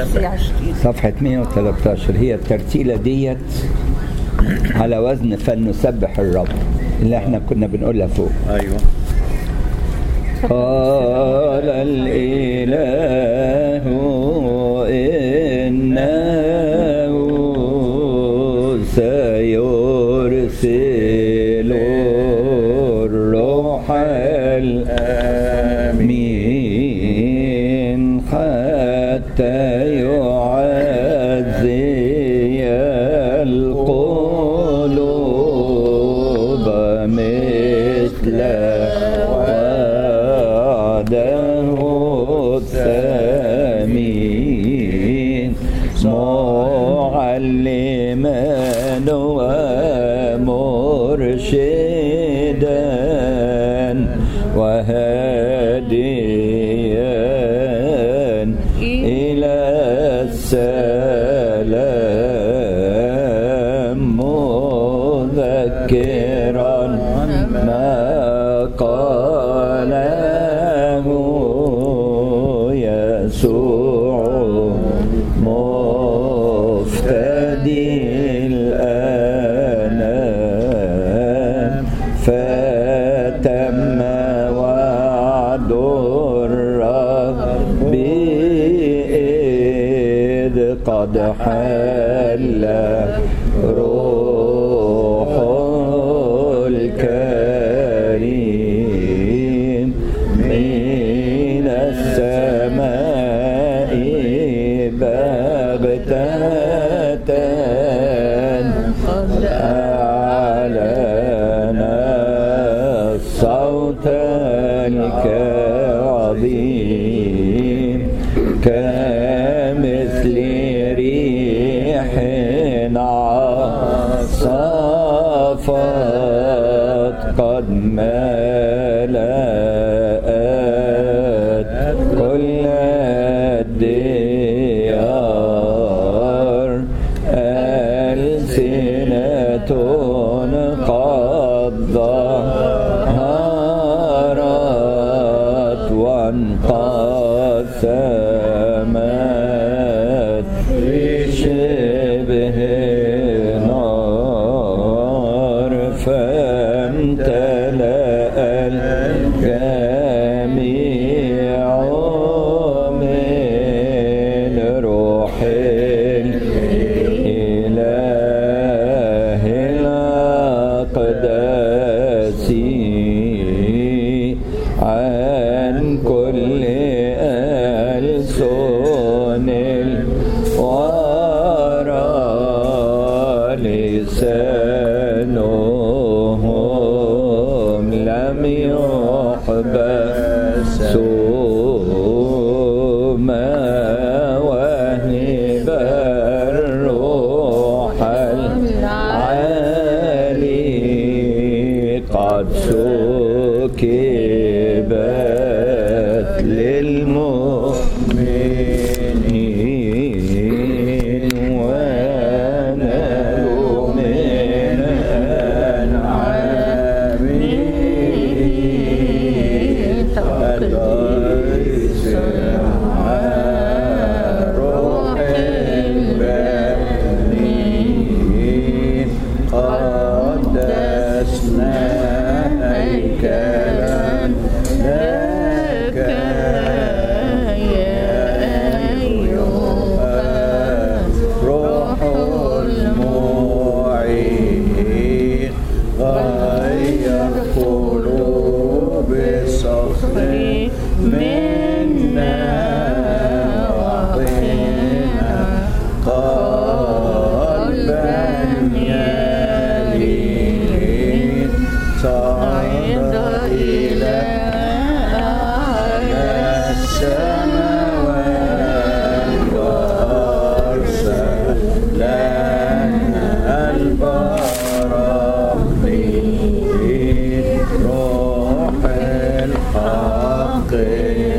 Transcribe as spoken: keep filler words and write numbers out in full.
صفحة مئة وثلاثة عشر. هي الترتيلة ديت على وزن فلنسبح الرب اللي احنا كنا بنقولها فوق. ايوه. قال الإله إنه سيرسل الروح الأمين حتى يعزي القلوب مثل وعده الثمين معلما ومرشدا وهاديا إلى السلام مذكرا ما قاله يسوع مفتدي الآن فتم وعد الرب إذ قد حل روح الكريم من السماء بغتة قد أعلن الصوت العظيم كمثل ريح عاصفت قد ملأت كل الديار ألسنة قد ظهرت وانقسمت شبه نار فامتلأ الجميع من روح الإله الأقدس عن كل ألسن الورى لسانهم لم يحبسوا ما وهب الروح العالي قد سكبت للمؤمنين ونالوا من العامين تقديس روح البنين قدسنا هيكلا لك يا أيها روح المعين غير قلوب الصخر منا وأعطنا قلبا يلين صعد إلى أعلى السماوات وأرسل لنا البراقين روح الحق